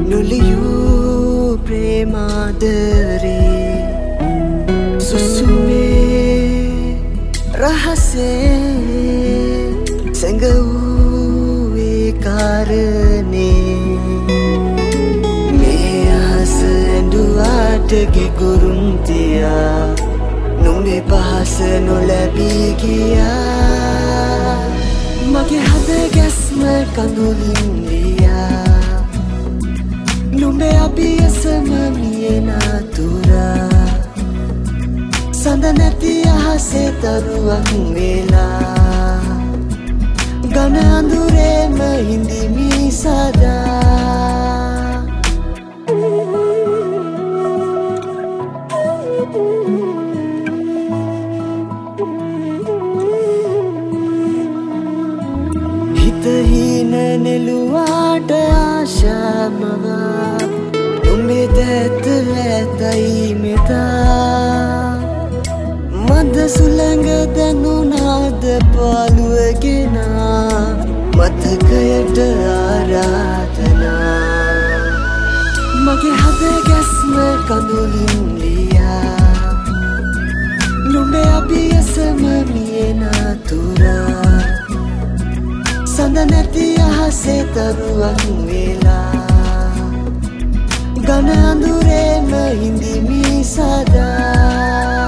නොලියූ ප්‍රේමාදරේ සුසුමේ රහසේ සැඟ වූ කාරණේ මේ අහස ඇඬුවාට ගිගුරුම් තියා නුඹේ පහස නොලැබී ගියා මගේ හද ගැස්ම කඳුලින් ලියා නුඹේ අභියසම මියෙන තුරා සඳ නැති අහසේ තරුවක් වෙලා ගන අඳුරේම හිඳිමි සදා හිතහින නෙළුවාට ආශාමවා නුඹේ දැත ඇතයි මෙතා මද සුළඟ දැනුනාද පාළුවගෙනා මතකයට ආරාධනා මගේ හද ගැස්ම කඳුලින් ලියා නුඹේ අභියසම මියෙන තුරා සඳ නැති අහසේ තරුවක් වෙලා ගන අඳුරේම හිඳිමි සදා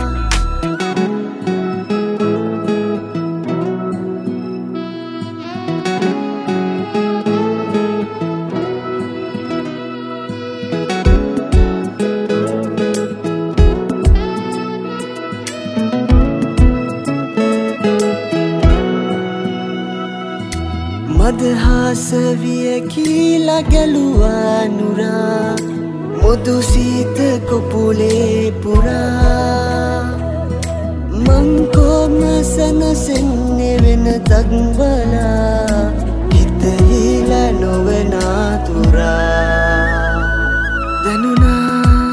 මදහස විය කියලා ගැලුවා නුරා මුදු සීත කොපුලේ පුරා මං කොම සනසෙන්නේ වෙන තක්බලා හිතහිල නොවන තුරා දැනුණා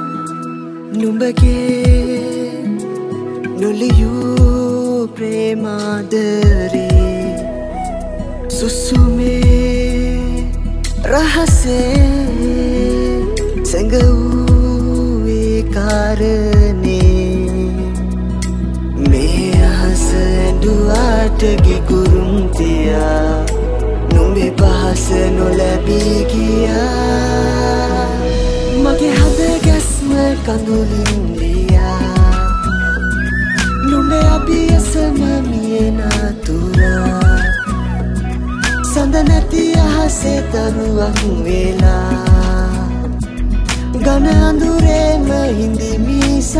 නුඹගේ නොලියූ ප්‍රේමාදරේ සුසුමේ රහසේ සැඟ වූ කාරණේ මේ අහස ඇඬුවාට ගිගුරුම් තියා නුඹේ පහස නොලැබී ගියා මගේ හද ගැස්ම කඳුලින් ලියා නුඹේ අභියසම මියෙන තුරා සඳ නැති අහසේ තරුවක් වෙලා ගන අඳුරේම හිඳිමි